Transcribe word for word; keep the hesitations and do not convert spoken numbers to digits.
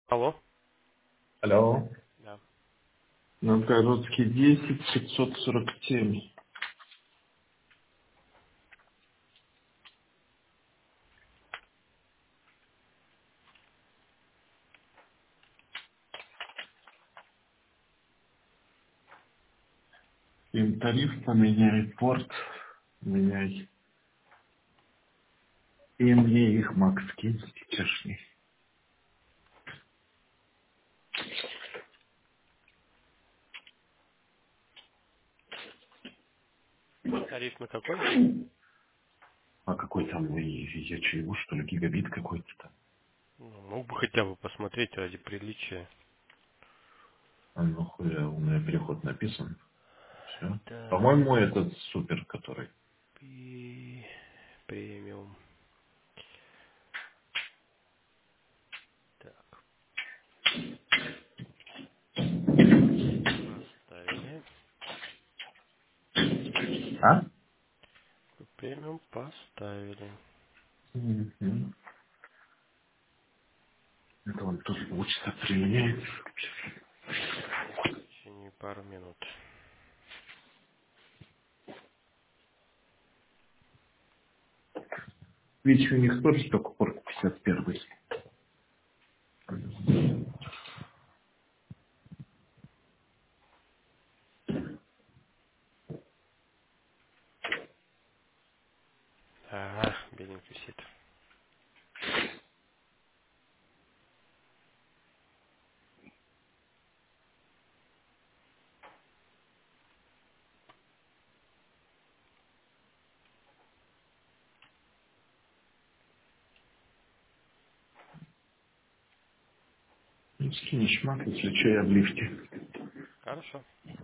Алло? Алло. Да. Новгородский десять, пятьсот сорок семь. Им тариф поменяй, порт меняй. И мне их Макс кинь чешни. Тариф на какой? А какой там, ну, и- я чего, что ли, гигабит какой-то там? Ну, мог бы хотя бы посмотреть ради приличия. А ну хуя, у меня переход написан. Все. Так, По-моему, этот супер, который. пи- премиум. Так, поставили. А? Премиум поставили. Мгм. Это он тут учится применяет. Будет в течение пару минут. Ведь у них тоже только порт пятьдесят один. Ага, беленький висит. Ну, скинешь мат, если что, я в лифте. Хорошо.